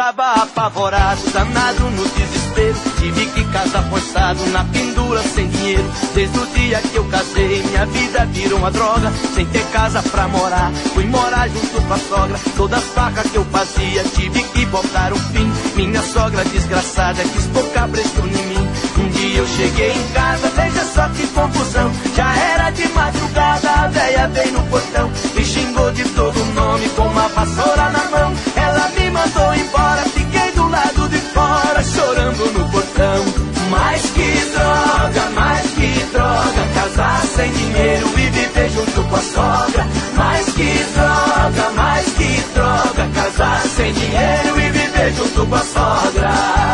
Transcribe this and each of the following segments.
tava apavorado, danado no desespero. Tive que casar forçado, na pendura sem dinheiro. Desde o dia que eu casei, minha vida virou uma droga. Sem ter casa pra morar, fui morar junto com a sogra. Todas as farras que eu fazia, tive que botar um fim. Minha sogra desgraçada quis pôr cabresto em mim. Um dia eu cheguei em casa, veja só que confusão. Já era de madrugada, a véia veio no portão. Me xingou de todo nome, com uma vassoura na mão. Ela me mandou embora, fiquei do lado de fora, chorando no portão. Mais que droga, casar sem dinheiro e viver junto com a sogra. Mais que droga, casar sem dinheiro e viver junto com a sogra.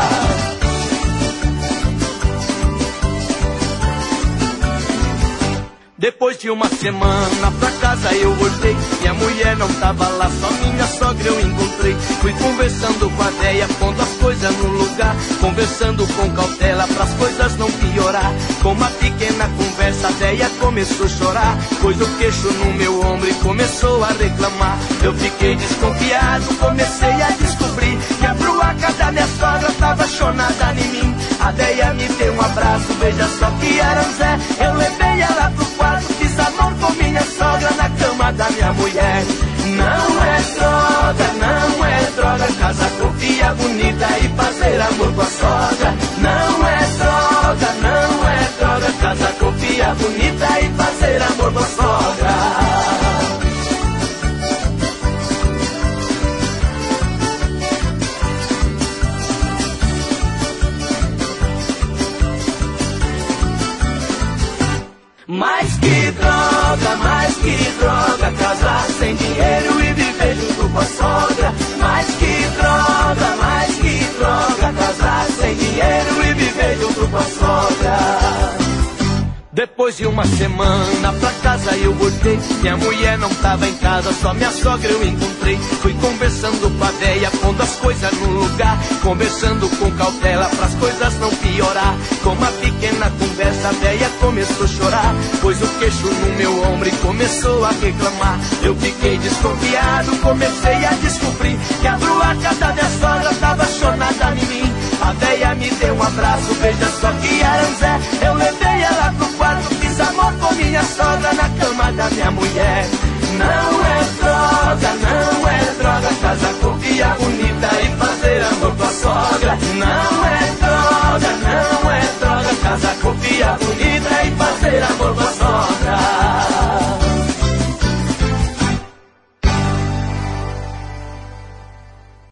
Depois de uma semana pra casa eu voltei. Minha mulher não tava lá, só minha sogra eu encontrei. Fui conversando com a véia, pondo as coisas no lugar. Conversando com cautela pras coisas não piorar. Com uma pequena conversa a véia começou a chorar. Pôs o queixo no meu ombro e começou a reclamar. Eu fiquei desconfiado, comecei a descobrir que a bruaca da minha sogra tava chonada em mim. A véia me deu um abraço, veja só que era um Zé. Eu levei ela pro quarto, fiz amor com minha sogra na cama da minha mulher. Não é droga, casar com filha bonita e fazer amor com a sogra. Não é droga, casar com filha bonita e fazer amor com a sogra. Mais que droga, casar sem dinheiro e viver junto com a sogra. Mais que droga, casar sem dinheiro e viver junto com a sogra. Depois de uma semana pra casa eu voltei. Minha mulher não tava em casa, só minha sogra eu encontrei. Fui conversando com a véia, pondo as coisas no lugar. Conversando com cautela pras coisas não piorar. Com uma pequena conversa a véia começou a chorar. Pôs o queixo no meu ombro e começou a reclamar. Eu fiquei desconfiado, comecei a descobrir que a bruaca da minha sogra tava chonada em mim. A véia me deu um abraço, veja só que era um Zé. Eu levei ela pro quarto, fiz amor com minha sogra na cama da minha mulher.